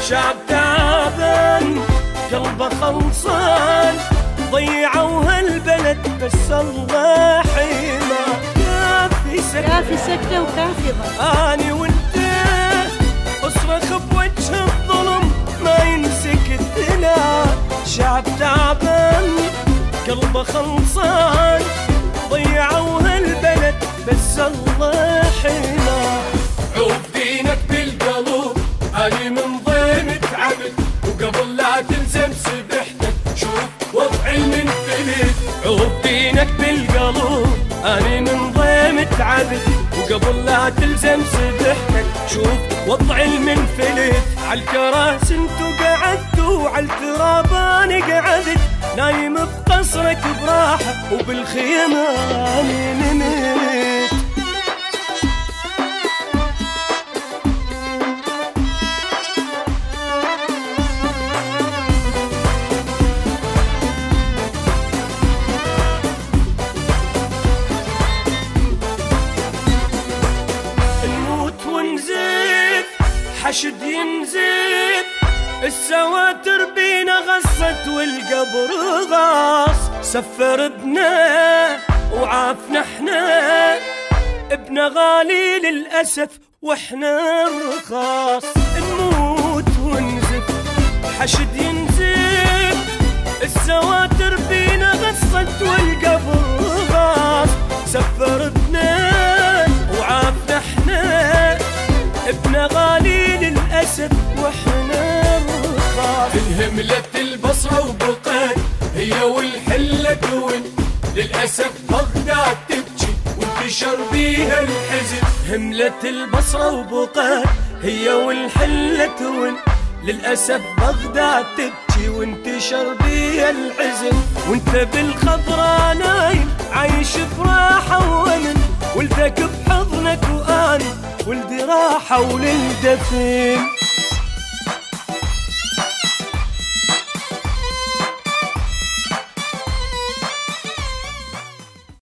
شعب تعبان قلبه خلصان، ضيعوا هالبلد بس الله حيما. كافي سكتة وكافي ضل. اني وانت اصرخ بوجه الظلم ما ينسكت لا. شعب تعبان قلبه خلصان، ضيعوا هالبلد بس الله حيما. عوف دينك بالقلوب اني من ضيمة عبد، وقبل لا تلزم سبحتك شوف وضع المنفلت. عوف دينك بالقلوب اني من ضيمة عبد، وقبل لا تلزم سبحتك شوف وضع المنفلت. عالكراسي انتو قعدتوا وعالتراب انا قعدت، نايم بقصرك براحة وبالخيمة اني نمت. حشد ينزل السواتر بينا غصت والقبر غاص. سفر ابنه وعافنا احنا، ابنه غالي للأسف واحنا الرخاص. نموت ونزف حشد ينزل السواتر بينا غصت والقبر غاص. سفر ابنه وعافنا احنا، ابنه غالي للأسف واحنا الرخاص. انهملت البصرة وبقت هي والحلة تون، للأسف بغداد تبكي وانتشر بيها الحزن. هملت البصرة وبقت هي والحلة تون، للأسف بغداد تبكي وانتشر بيها الحزن. وانت بالخضرا نايم عايش براحة وأمن، ولدك بحضنك وأنا ولدي راحة وللدفن.